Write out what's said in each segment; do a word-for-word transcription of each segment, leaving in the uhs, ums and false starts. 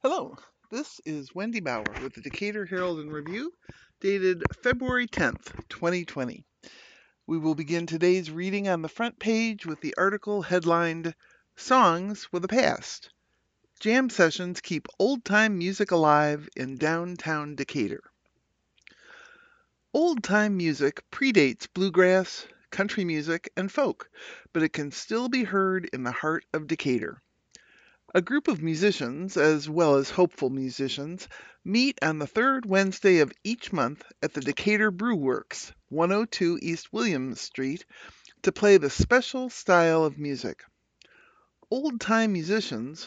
Hello, this is Wendy Bauer with the Decatur Herald and Review, dated February tenth, twenty twenty. We will begin today's reading on the front page with the article headlined Songs with a Past. Jam sessions keep old-time music alive in downtown Decatur. Old-time music predates bluegrass, country music, and folk, but it can still be heard in the heart of Decatur. A group of musicians, as well as hopeful musicians, meet on the third Wednesday of each month at the Decatur Brew Works, one oh two East Williams Street, to play the special style of music. Old-time musicians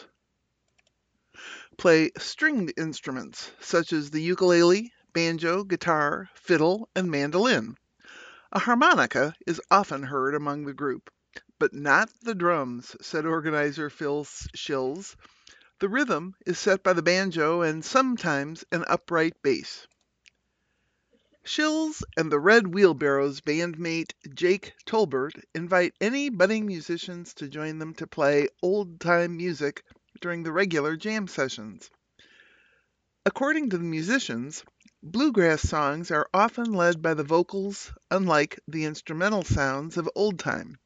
play stringed instruments such as the ukulele, banjo, guitar, fiddle, and mandolin. A harmonica is often heard among the group, but not the drums, said organizer Phil Shills. The rhythm is set by the banjo and sometimes an upright bass. Shills and the Red Wheelbarrows bandmate Jake Tolbert invite any budding musicians to join them to play old-time music during the regular jam sessions. According to the musicians, bluegrass songs are often led by the vocals, unlike the instrumental sounds of old-time.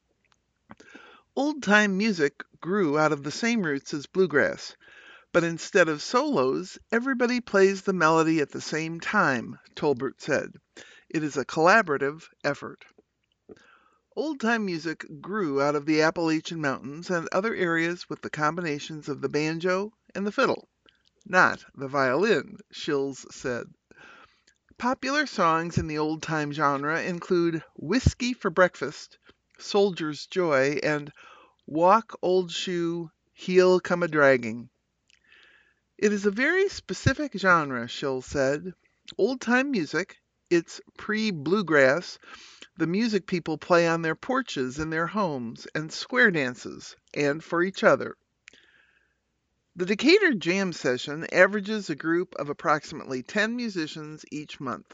Old-time music grew out of the same roots as bluegrass. But instead of solos, everybody plays the melody at the same time, Tolbert said. It is a collaborative effort. Old-time music grew out of the Appalachian Mountains and other areas with the combinations of the banjo and the fiddle, not the violin, Shills said. Popular songs in the old-time genre include Whiskey for Breakfast, Soldier's Joy, and Walk Old Shoe, Heel Come A-Dragging. It is a very specific genre, Shills said. Old-time music, it's pre-bluegrass, the music people play on their porches in their homes and square dances, and for each other. The Decatur Jam Session averages a group of approximately ten musicians each month.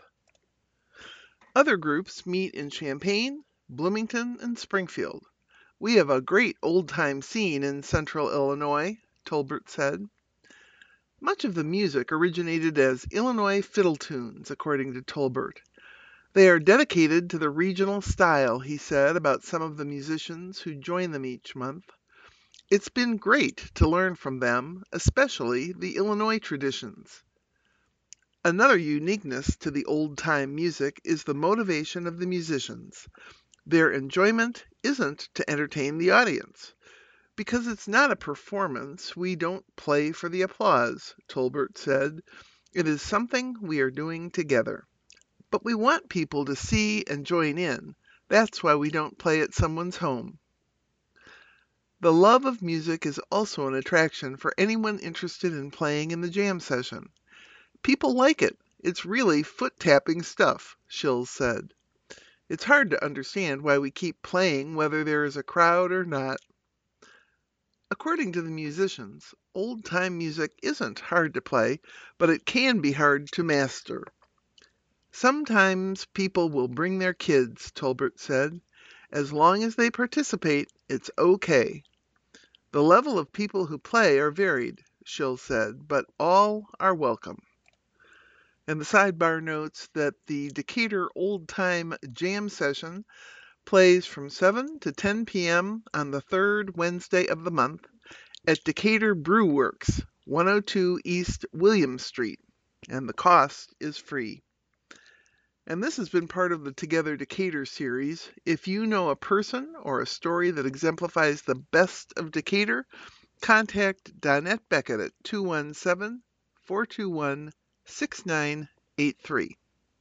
Other groups meet in Champaign, Bloomington, and Springfield. We have a great old-time scene in central Illinois, Tolbert said. Much of the music originated as Illinois fiddle tunes, according to Tolbert. They are dedicated to the regional style, he said about some of the musicians who join them each month. It's been great to learn from them, especially the Illinois traditions. Another uniqueness to the old-time music is the motivation of the musicians. Their enjoyment isn't to entertain the audience. Because it's not a performance, we don't play for the applause, Tolbert said. It is something we are doing together. But we want people to see and join in. That's why we don't play at someone's home. The love of music is also an attraction for anyone interested in playing in the jam session. People like it. It's really foot-tapping stuff, Shills said. It's hard to understand why we keep playing whether there is a crowd or not. According to the musicians, old-time music isn't hard to play, but it can be hard to master. Sometimes people will bring their kids, Tolbert said. As long as they participate, it's okay. The level of people who play are varied, Shills said, but all are welcome. And the sidebar notes that the Decatur Old Time Jam Session plays from seven to ten p.m. on the third Wednesday of the month at Decatur Brew Works, one oh two East Williams Street, and the cost is free. And this has been part of the Together Decatur series. If you know a person or a story that exemplifies the best of Decatur, contact Donette Beckett at two one seven, four two one, six nine eight three.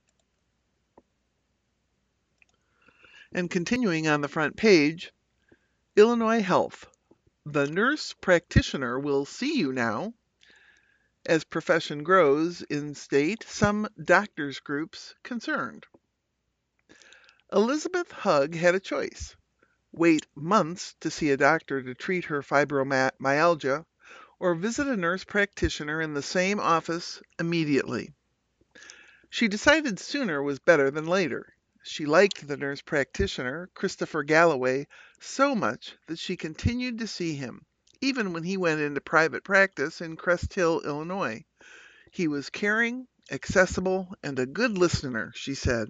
And continuing on the front page, Illinois Health. The nurse practitioner will see you now. As profession grows in state, some doctors groups concerned. Elizabeth Hugg had a choice. Wait months to see a doctor to treat her fibromyalgia, or visit a nurse practitioner in the same office immediately. She decided sooner was better than later. She liked the nurse practitioner, Christopher Galloway, so much that she continued to see him, even when he went into private practice in Crest Hill, Illinois. He was caring, accessible, and a good listener, she said.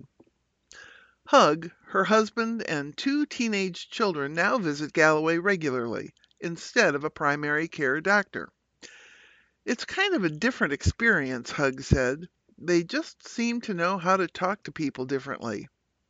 Hug, her husband, and two teenage children now visit Galloway regularly, instead of a primary care doctor. It's kind of a different experience, Hug said. They just seem to know how to talk to people differently.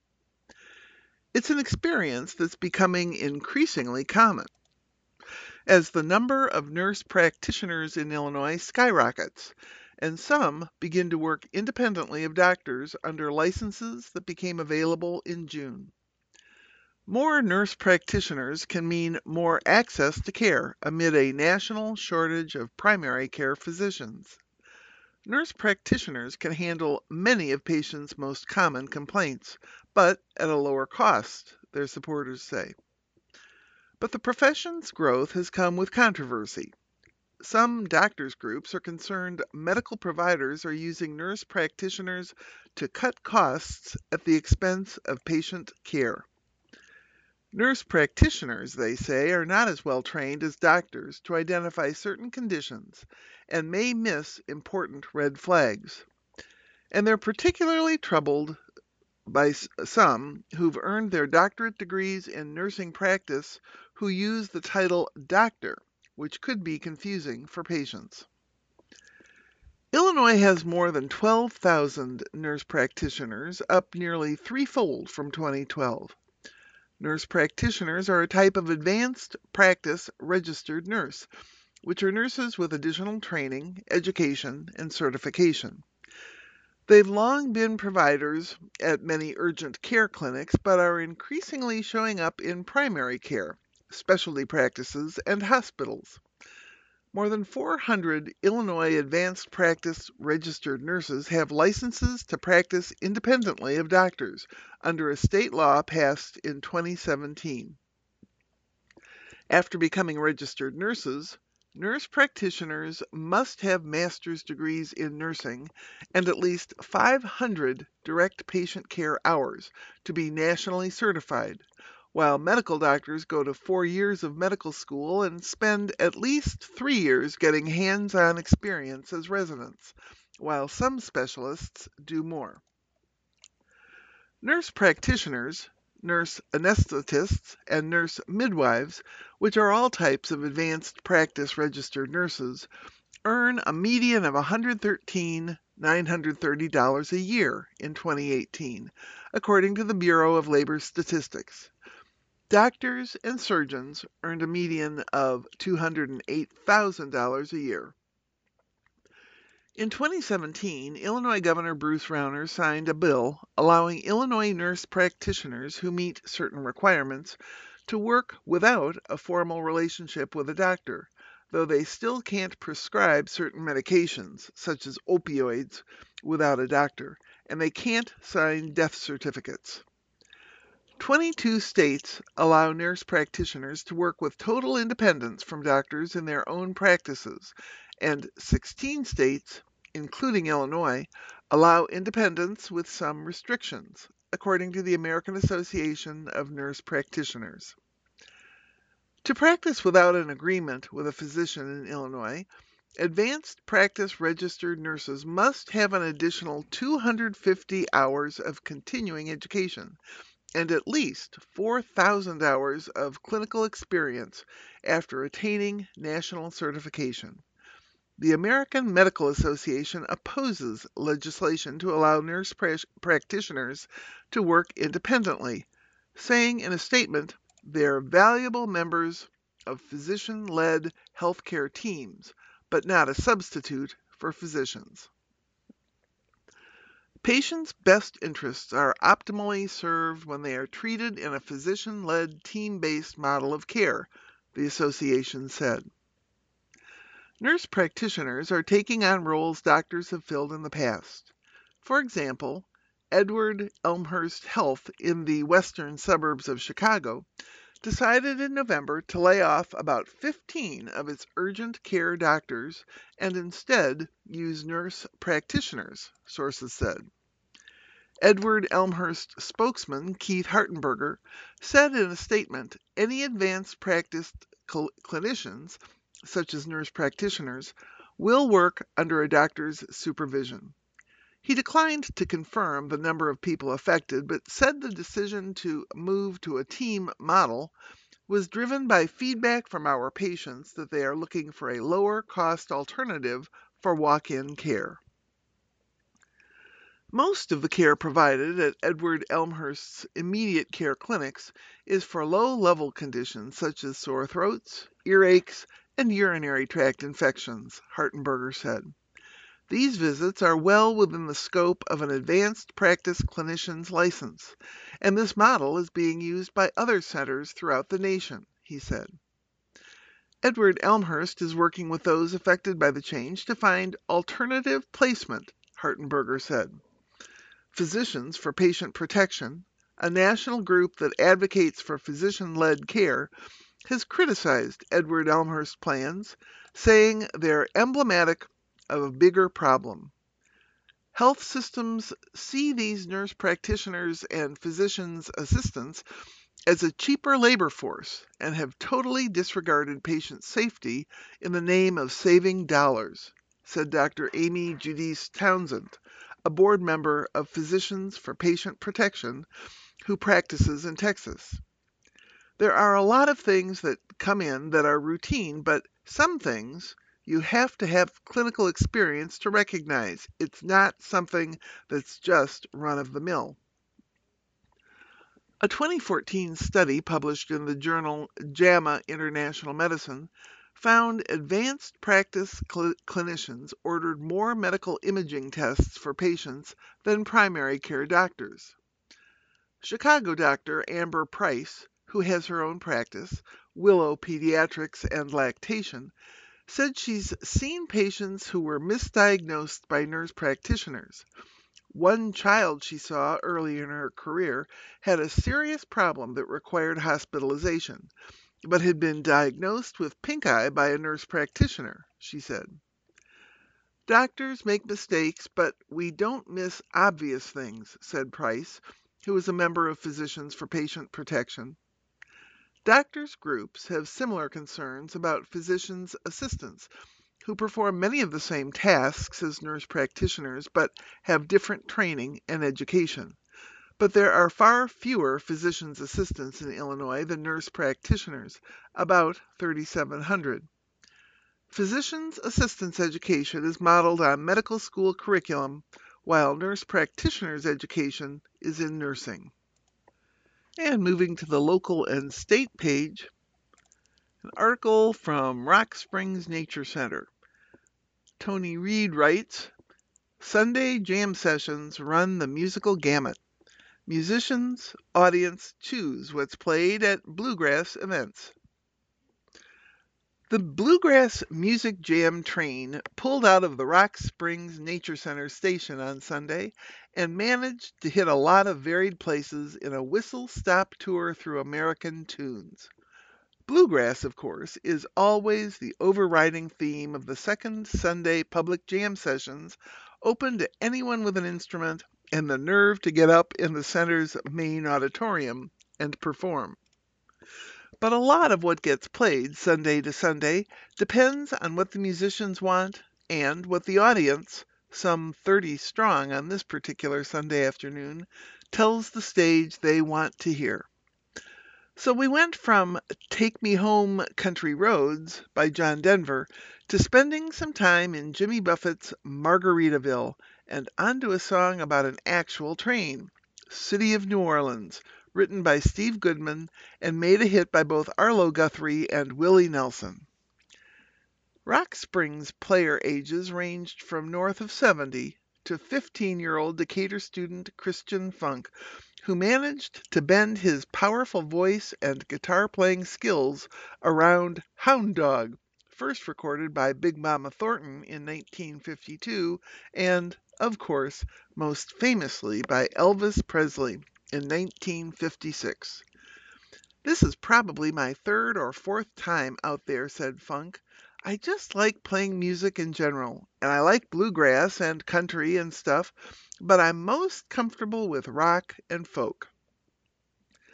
It's an experience that's becoming increasingly common as the number of nurse practitioners in Illinois skyrockets, and some begin to work independently of doctors under licenses that became available in June. More nurse practitioners can mean more access to care amid a national shortage of primary care physicians. Nurse practitioners can handle many of patients' most common complaints, but at a lower cost, their supporters say. But the profession's growth has come with controversy. Some doctors' groups are concerned medical providers are using nurse practitioners to cut costs at the expense of patient care. Nurse practitioners, they say, are not as well trained as doctors to identify certain conditions and may miss important red flags. And they're particularly troubled by some who've earned their doctorate degrees in nursing practice who use the title doctor, which could be confusing for patients. Illinois has more than twelve thousand nurse practitioners, up nearly threefold from twenty twelve. Nurse practitioners are a type of advanced practice registered nurse, which are nurses with additional training, education, and certification. They've long been providers at many urgent care clinics, but are increasingly showing up in primary care, specialty practices, and hospitals. More than four hundred Illinois advanced practice registered nurses have licenses to practice independently of doctors under a state law passed in twenty seventeen. After becoming registered nurses, nurse practitioners must have master's degrees in nursing and at least five hundred direct patient care hours to be nationally certified, while medical doctors go to four years of medical school and spend at least three years getting hands-on experience as residents, while some specialists do more. Nurse practitioners, nurse anesthetists, and nurse midwives, which are all types of advanced practice registered nurses, earn a median of one hundred thirteen thousand nine hundred thirty dollars a year in twenty eighteen, according to the Bureau of Labor Statistics. Doctors and surgeons earned a median of two hundred eight thousand dollars a year. In twenty seventeen, Illinois Governor Bruce Rauner signed a bill allowing Illinois nurse practitioners who meet certain requirements to work without a formal relationship with a doctor, though they still can't prescribe certain medications, such as opioids, without a doctor, and they can't sign death certificates. twenty-two states allow nurse practitioners to work with total independence from doctors in their own practices, and sixteen states, including Illinois, allow independence with some restrictions, according to the American Association of Nurse Practitioners. To practice without an agreement with a physician in Illinois, advanced practice registered nurses must have an additional two hundred fifty hours of continuing education and at least four thousand hours of clinical experience after attaining national certification. The American Medical Association opposes legislation to allow nurse pra- practitioners to work independently, saying in a statement, they're valuable members of physician-led healthcare teams, but not a substitute for physicians. Patients' best interests are optimally served when they are treated in a physician-led, team-based model of care, the association said. Nurse practitioners are taking on roles doctors have filled in the past. For example, Edward Elmhurst Health in the western suburbs of Chicago decided in November to lay off about fifteen of its urgent care doctors and instead use nurse practitioners, sources said. Edward Elmhurst spokesman Keith Hartenberger said in a statement, any advanced practice cl- clinicians, such as nurse practitioners, will work under a doctor's supervision. He declined to confirm the number of people affected, but said the decision to move to a team model was driven by feedback from our patients that they are looking for a lower cost alternative for walk-in care. Most of the care provided at Edward Elmhurst's immediate care clinics is for low-level conditions such as sore throats, earaches, and urinary tract infections, Hartenberger said. These visits are well within the scope of an advanced practice clinician's license, and this model is being used by other centers throughout the nation, he said. Edward Elmhurst is working with those affected by the change to find alternative placement, Hartenberger said. Physicians for Patient Protection, a national group that advocates for physician-led care, has criticized Edward Elmhurst's plans, saying they're emblematic of a bigger problem. Health systems see these nurse practitioners and physicians' assistants as a cheaper labor force and have totally disregarded patient safety in the name of saving dollars, said Doctor Amy Judice Townsend, a board member of Physicians for Patient Protection who practices in Texas. There are a lot of things that come in that are routine, but some things you have to have clinical experience to recognize. It's not something that's just run-of-the-mill. A twenty fourteen study published in the journal JAMA International Medicine found advanced practice cl- clinicians ordered more medical imaging tests for patients than primary care doctors. Chicago doctor Amber Price, who has her own practice, Willow Pediatrics and Lactation, said she's seen patients who were misdiagnosed by nurse practitioners. One child she saw early in her career had a serious problem that required hospitalization, but had been diagnosed with pink eye by a nurse practitioner, she said. Doctors make mistakes, but we don't miss obvious things, said Price, who is a member of Physicians for Patient Protection. Doctors' groups have similar concerns about physicians' assistants, who perform many of the same tasks as nurse practitioners but have different training and education. But there are far fewer physicians' assistants in Illinois than nurse practitioners, about thirty-seven hundred. Physicians' assistants education is modeled on medical school curriculum, while nurse practitioners' education is in nursing. And moving to the local and state page, an article from Rock Springs Nature Center. Tony Reed writes, Sunday jam sessions run the musical gamut. Musicians, audience choose what's played at bluegrass events. The Bluegrass Music Jam train pulled out of the Rock Springs Nature Center station on Sunday and managed to hit a lot of varied places in a whistle-stop tour through American tunes. Bluegrass, of course, is always the overriding theme of the second Sunday public jam sessions, open to anyone with an instrument and the nerve to get up in the center's main auditorium and perform. But a lot of what gets played Sunday to Sunday depends on what the musicians want and what the audience, some thirty strong on this particular Sunday afternoon, tells the stage they want to hear. So we went from Take Me Home Country Roads by John Denver to spending some time in Jimmy Buffett's Margaritaville and onto a song about an actual train, City of New Orleans, written by Steve Goodman and made a hit by both Arlo Guthrie and Willie Nelson. Rock Springs player ages ranged from north of seventy to fifteen-year-old Decatur student Christian Funk, who managed to bend his powerful voice and guitar-playing skills around Hound Dog, first recorded by Big Mama Thornton in nineteen fifty-two, and, of course, most famously by Elvis Presley in nineteen fifty-six. This is probably my third or fourth time out there, said Funk. I just like playing music in general, and I like bluegrass and country and stuff, but I'm most comfortable with rock and folk.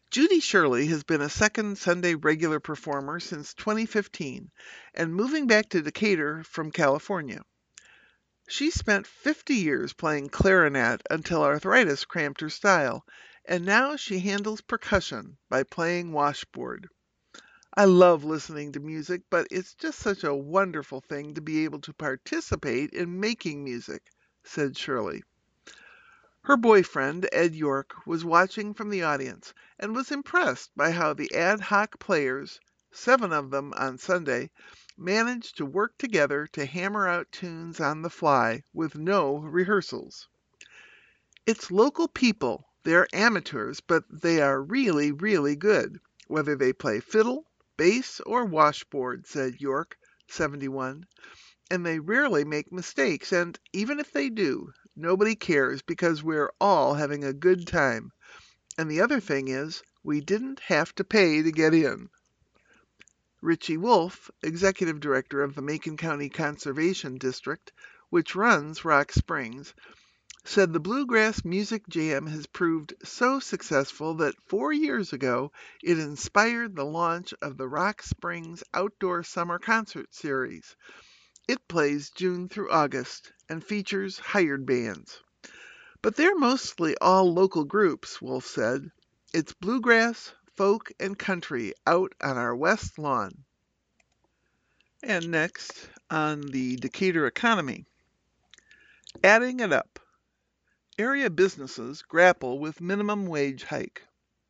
Judy Shirley has been a second Sunday regular performer since twenty fifteen and moving back to Decatur from California. She spent fifty years playing clarinet until arthritis cramped her style, and now she handles percussion by playing washboard. I love listening to music, but it's just such a wonderful thing to be able to participate in making music, said Shirley. Her boyfriend, Ed York, was watching from the audience and was impressed by how the ad hoc players, seven of them on Sunday, managed to work together to hammer out tunes on the fly with no rehearsals. It's local people. They're amateurs, but they are really, really good, whether they play fiddle, bass, or washboard, said York, seventy-one. And they rarely make mistakes, and even if they do, nobody cares because we're all having a good time. And the other thing is, we didn't have to pay to get in. Richie Wolf, executive director of the Macon County Conservation District, which runs Rock Springs, said the Bluegrass Music Jam has proved so successful that four years ago it inspired the launch of the Rock Springs Outdoor Summer Concert Series. It plays June through August and features hired bands. But they're mostly all local groups, Wolf said. It's bluegrass, folk, and country out on our west lawn. And next, on the Decatur economy. Adding it up. Area businesses grapple with minimum wage hike.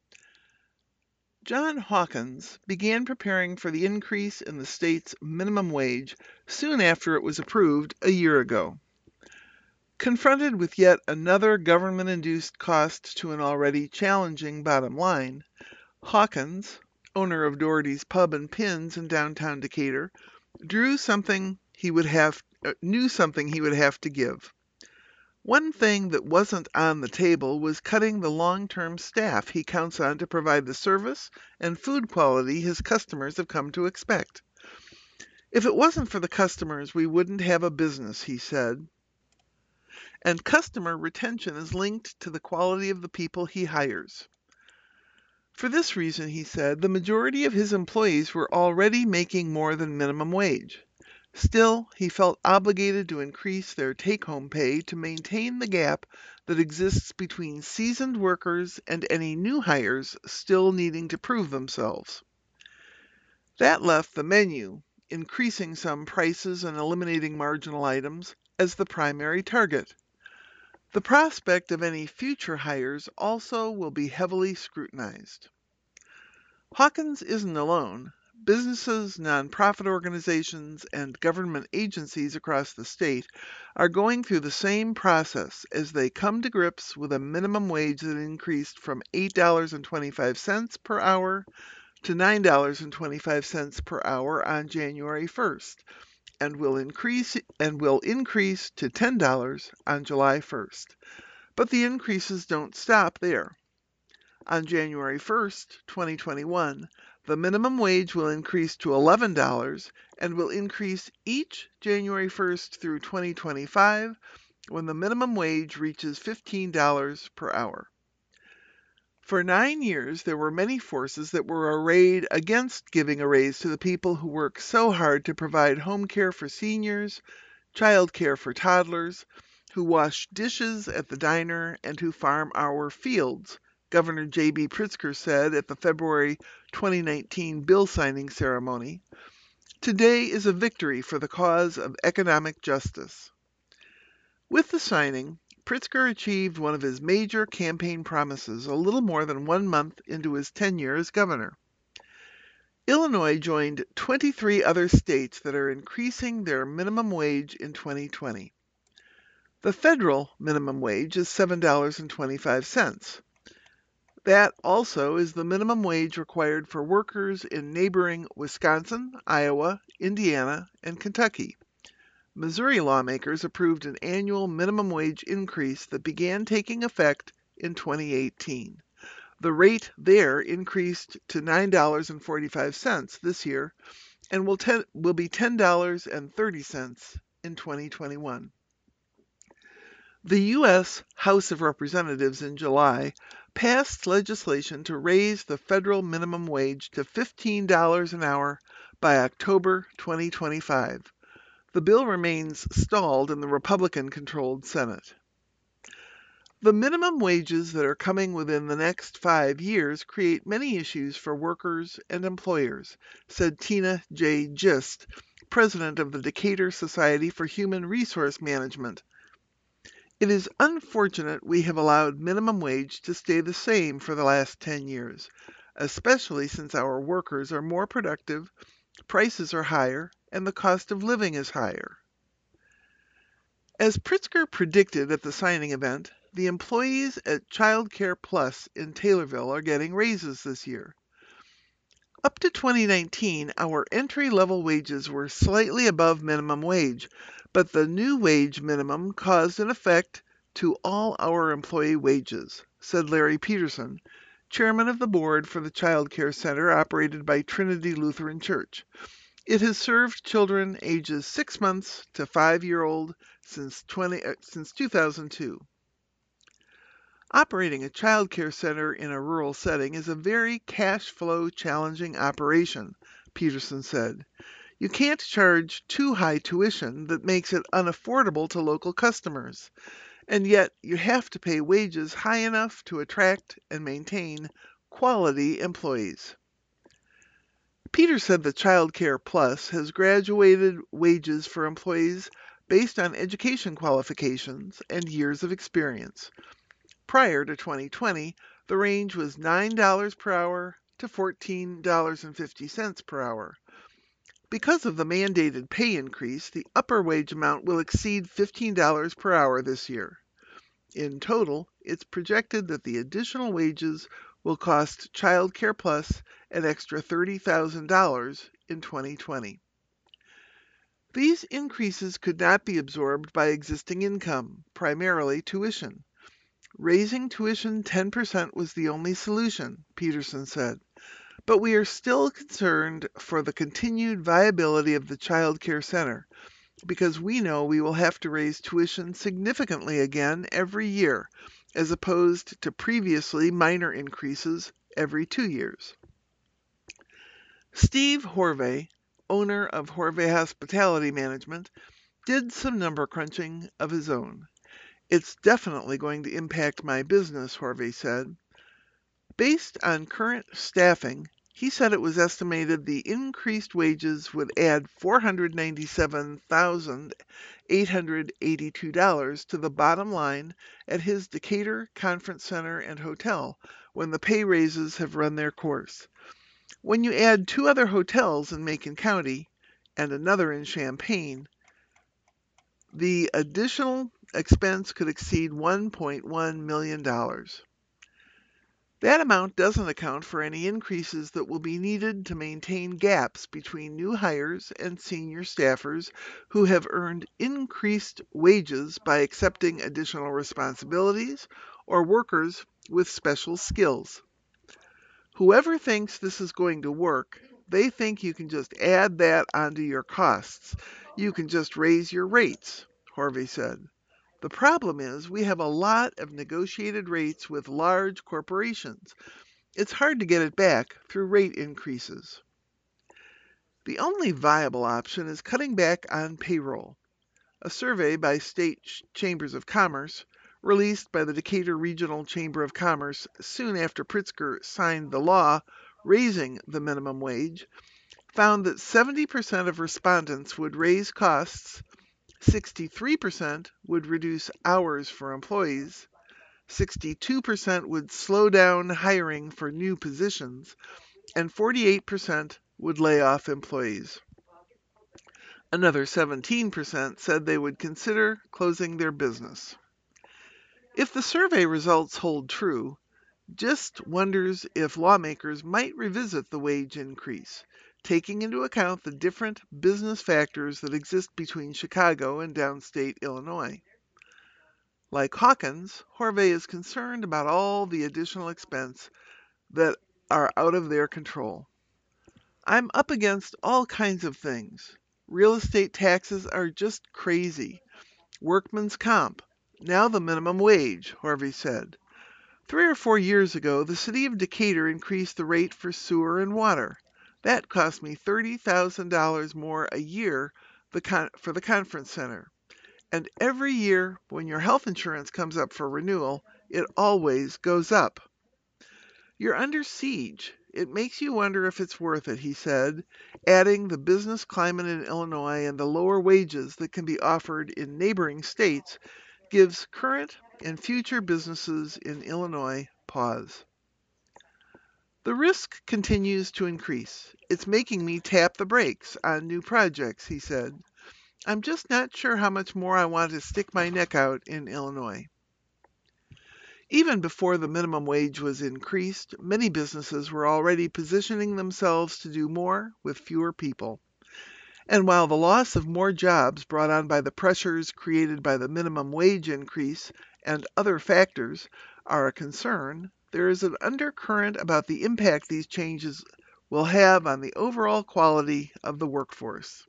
John Hawkins began preparing for the increase in the state's minimum wage soon after it was approved a year ago. Confronted with yet another government-induced cost to an already challenging bottom line, Hawkins, owner of Doherty's Pub and Pins in downtown Decatur, drew something he would have uh, knew something he would have to give. One thing that wasn't on the table was cutting the long-term staff he counts on to provide the service and food quality his customers have come to expect. If it wasn't for the customers, we wouldn't have a business, he said. And customer retention is linked to the quality of the people he hires. For this reason, he said, the majority of his employees were already making more than minimum wage. Still, he felt obligated to increase their take-home pay to maintain the gap that exists between seasoned workers and any new hires still needing to prove themselves. That left the menu, increasing some prices and eliminating marginal items, as the primary target. The prospect of any future hires also will be heavily scrutinized. Hawkins isn't alone. Businesses, nonprofit organizations, and government agencies across the state are going through the same process as they come to grips with a minimum wage that increased from eight dollars and twenty-five cents per hour to nine dollars and twenty-five cents per hour on January first, and will increase and will increase to ten dollars on July first. But the increases don't stop there. On January first, twenty twenty-one, the minimum wage will increase to eleven dollars and will increase each January first through twenty twenty-five when the minimum wage reaches fifteen dollars per hour. For nine years, there were many forces that were arrayed against giving a raise to the people who work so hard to provide home care for seniors, child care for toddlers, who wash dishes at the diner, and who farm our fields, Governor J B Pritzker said at the February twenty nineteen bill signing ceremony. Today is a victory for the cause of economic justice. With the signing, Pritzker achieved one of his major campaign promises a little more than one month into his tenure as governor. Illinois joined twenty-three other states that are increasing their minimum wage in twenty twenty. The federal minimum wage is seven dollars and twenty-five cents. That also is the minimum wage required for workers in neighboring Wisconsin, Iowa, Indiana, and Kentucky. Missouri lawmakers approved an annual minimum wage increase that began taking effect in twenty eighteen. The rate there increased to nine dollars and forty-five cents this year and will, ten, will be ten dollars and thirty cents in twenty twenty-one. The U S House of Representatives in July passed legislation to raise the federal minimum wage to fifteen dollars an hour by October twenty twenty-five. The bill remains stalled in the Republican-controlled Senate. The minimum wages that are coming within the next five years create many issues for workers and employers, said Tina J. Gist, president of the Decatur Society for Human Resource Management. It is unfortunate we have allowed minimum wage to stay the same for the last ten years, especially since our workers are more productive, prices are higher, and the cost of living is higher. As Pritzker predicted at the signing event, the employees at Child Care Plus in Taylorville are getting raises this year. Up to twenty nineteen, our entry-level wages were slightly above minimum wage, but the new wage minimum caused an effect to all our employee wages, said Larry Peterson, chairman of the board for the Child Care Center operated by Trinity Lutheran Church. It has served children ages six months to five-year-old since, twenty, uh, since two thousand two. Operating a child care center in a rural setting is a very cash flow challenging operation, Peterson said. You can't charge too high tuition that makes it unaffordable to local customers, and yet you have to pay wages high enough to attract and maintain quality employees. Peter said that Child Care Plus has graduated wages for employees based on education qualifications and years of experience. Prior to twenty twenty, the range was nine dollars per hour to fourteen dollars and fifty cents per hour. Because of the mandated pay increase, the upper wage amount will exceed fifteen dollars per hour this year. In total, it's projected that the additional wages will cost Child Care Plus an extra thirty thousand dollars in twenty twenty. These increases could not be absorbed by existing income, primarily tuition. Raising tuition ten percent was the only solution, Peterson said, but we are still concerned for the continued viability of the Child Care Center because we know we will have to raise tuition significantly again every year, as opposed to previously minor increases every two years. Steve Horvey, owner of Horvey Hospitality Management, did some number crunching of his own. It's definitely going to impact my business, Horvey said. Based on current staffing, he said it was estimated the increased wages would add four hundred ninety-seven thousand eight hundred eighty-two dollars to the bottom line at his Decatur Conference Center and Hotel when the pay raises have run their course. When you add two other hotels in Macon County and another in Champaign, the additional expense could exceed one point one million dollars. That amount doesn't account for any increases that will be needed to maintain gaps between new hires and senior staffers who have earned increased wages by accepting additional responsibilities or workers with special skills. Whoever thinks this is going to work, they think you can just add that onto your costs. You can just raise your rates, Horvey said. The problem is we have a lot of negotiated rates with large corporations. It's hard to get it back through rate increases. The only viable option is cutting back on payroll. A survey by state chambers of commerce, released by the Decatur Regional Chamber of Commerce soon after Pritzker signed the law raising the minimum wage, found that seventy percent of respondents would raise costs, sixty-three percent would reduce hours for employees, sixty-two percent would slow down hiring for new positions, and forty-eight percent would lay off employees. Another seventeen percent said they would consider closing their business. If the survey results hold true, Gist wonders if lawmakers might revisit the wage increase, taking into account the different business factors that exist between Chicago and downstate Illinois. Like Hawkins, Horvey is concerned about all the additional expense that are out of their control. I'm up against all kinds of things. Real estate taxes are just crazy. Workman's comp. Now the minimum wage, Horvey said. Three or four years ago, the city of Decatur increased the rate for sewer and water. That cost me thirty thousand dollars more a year the con- for the conference center. And every year, when your health insurance comes up for renewal, it always goes up. You're under siege. It makes you wonder if it's worth it, he said, adding the business climate in Illinois and the lower wages that can be offered in neighboring states gives current and future businesses in Illinois pause. The risk continues to increase. It's making me tap the brakes on new projects, he said. I'm just not sure how much more I want to stick my neck out in Illinois. Even before the minimum wage was increased, many businesses were already positioning themselves to do more with fewer people. And while the loss of more jobs brought on by the pressures created by the minimum wage increase and other factors are a concern, there is an undercurrent about the impact these changes will have on the overall quality of the workforce.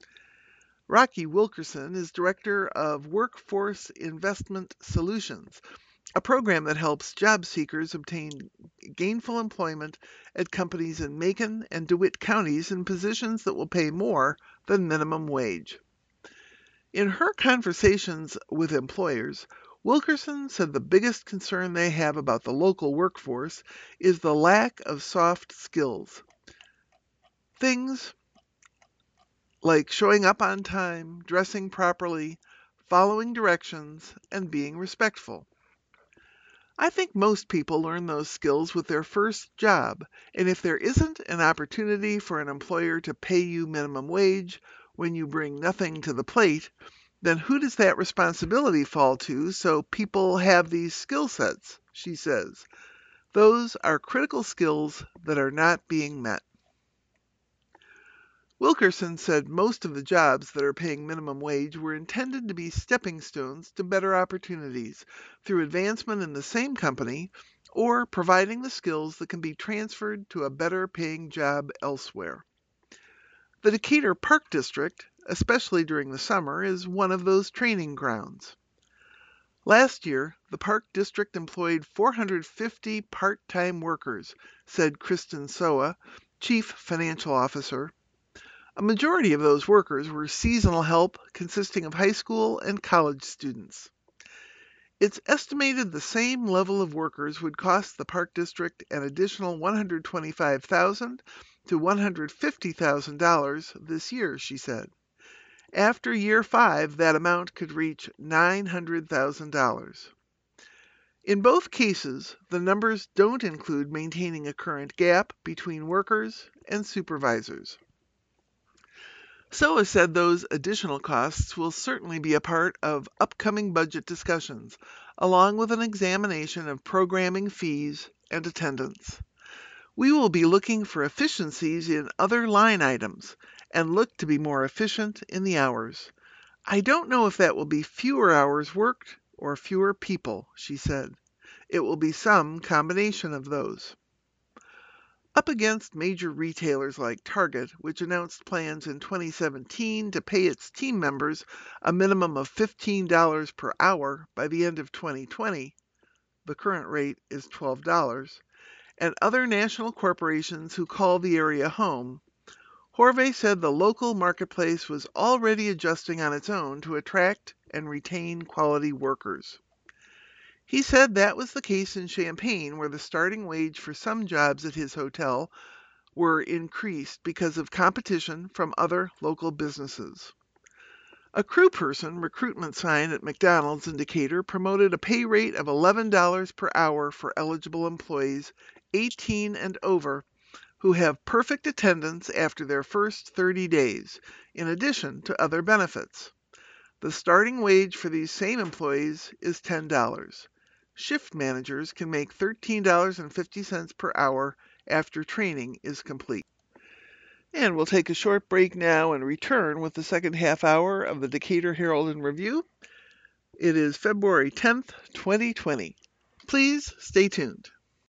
Rocky Wilkerson is director of Workforce Investment Solutions, a program that helps job seekers obtain gainful employment at companies in Macon and DeWitt counties in positions that will pay more than minimum wage. In her conversations with employers, Wilkerson said the biggest concern they have about the local workforce is the lack of soft skills. Things like showing up on time, dressing properly, following directions, and being respectful. I think most people learn those skills with their first job, and if there isn't an opportunity for an employer to pay you minimum wage when you bring nothing to the plate, then who does that responsibility fall to so people have these skill sets, she says. Those are critical skills that are not being met. Wilkerson said most of the jobs that are paying minimum wage were intended to be stepping stones to better opportunities through advancement in the same company or providing the skills that can be transferred to a better paying job elsewhere. The Decatur Park District, especially during the summer, is one of those training grounds. Last year, the Park District employed four hundred fifty part-time workers, said Kristen Soa, Chief Financial Officer. A majority of those workers were seasonal help consisting of high school and college students. It's estimated the same level of workers would cost the Park District an additional one hundred twenty-five thousand dollars to one hundred fifty thousand dollars this year, she said. After year five, that amount could reach nine hundred thousand dollars. In both cases, the numbers don't include maintaining a current gap between workers and supervisors. Soa said those additional costs will certainly be a part of upcoming budget discussions, along with an examination of programming fees and attendance. We will be looking for efficiencies in other line items and look to be more efficient in the hours. I don't know if that will be fewer hours worked or fewer people, she said. It will be some combination of those. Up against major retailers like Target, which announced plans in twenty seventeen to pay its team members a minimum of fifteen dollars per hour by the end of twenty twenty, the current rate is twelve dollars, and other national corporations who call the area home, Horvey said the local marketplace was already adjusting on its own to attract and retain quality workers. He said that was the case in Champaign, where the starting wage for some jobs at his hotel were increased because of competition from other local businesses. A crew person recruitment sign at McDonald's in Decatur promoted a pay rate of eleven dollars per hour for eligible employees eighteen and over who have perfect attendance after their first thirty days, in addition to other benefits. The starting wage for these same employees is ten dollars. Shift managers can make thirteen dollars and fifty cents per hour after training is complete. And we'll take a short break now and return with the second half hour of the Decatur Herald and Review. It is February tenth, twenty twenty. Please stay tuned.